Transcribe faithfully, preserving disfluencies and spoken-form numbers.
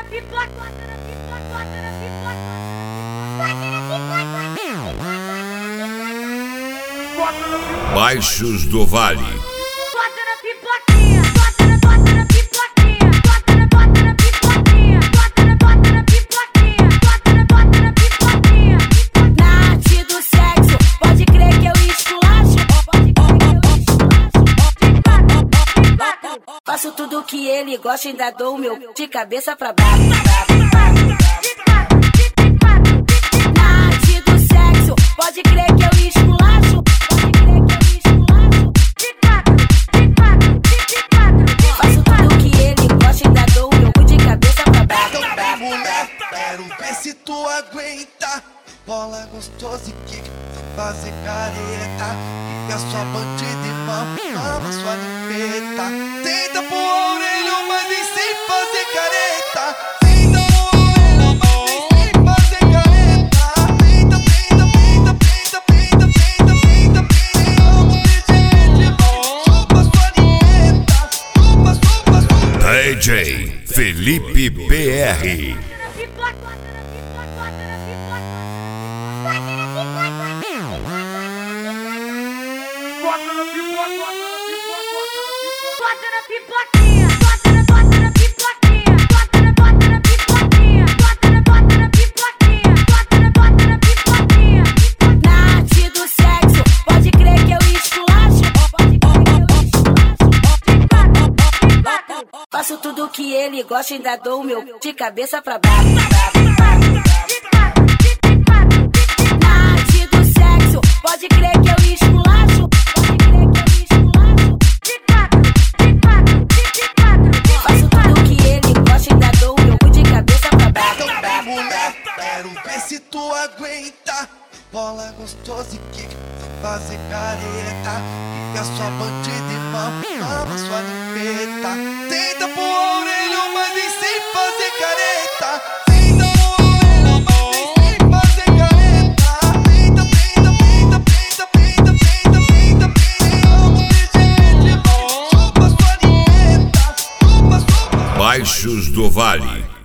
Baixos do Vale. Bota na pipoquinha, bota na, bota na pipoquinha, bota na, bota na pipoquinha, bota na, bota na pipoquinha, bota na, bota na pipoquinha. Na arte do sexo, pode crer que eu esculacho, pode crer que eu esculacho. Faço tudo que ele gosta, ainda dou o meu de cabeça pra baixo. Na arte do sexo, pode crer que eu esculacho. Se tu aguenta, bola gostosa e que fazer careta, e a sua bandida irmã ama sua limpeta. Tenta pôr a orelha, mas nem sem fazer careta. Tenta pôr a orelha, mas nem sem fazer careta. Tenta, tenta, tenta, tenta, tenta, tenta, tenta, tenta. Amo desse jeito, chupa sua limpeta. Chupa, chupa, chupa. D J Felipe B R. Bota na pipoquinha, bota na, bota na pipoquinha, bota na, bota na pipoquinha, bota na, bota na pipoquinha, bota na, bota na pipoquinha. Na arte do sexo, pode crer que eu esculacho, pode crer que eu esculacho. Faço tudo que ele gosta, ainda dou o meu de cabeça pra baixo. Na arte do sexo, pode crer que eu esculacho, pode crer que eu esculacho. Faço tudo que ele gosta, ainda dou o meu de cabeça pra baixo. Mulher, quero ver se tu aguenta, bola gostosa e que fazer careta, e a sua bandida irmã ama sua limpeta. Tenta pôr a orelha, mas nem sem fazer careta. Tenta pôr a orelha, mas nem sem fazer careta. Tenta, tenta, tenta, tenta, tenta, tenta, tenta, tenta. Amo desse jeito, chupa sua limpeta. Chupa, chupa. Baixos do Vale.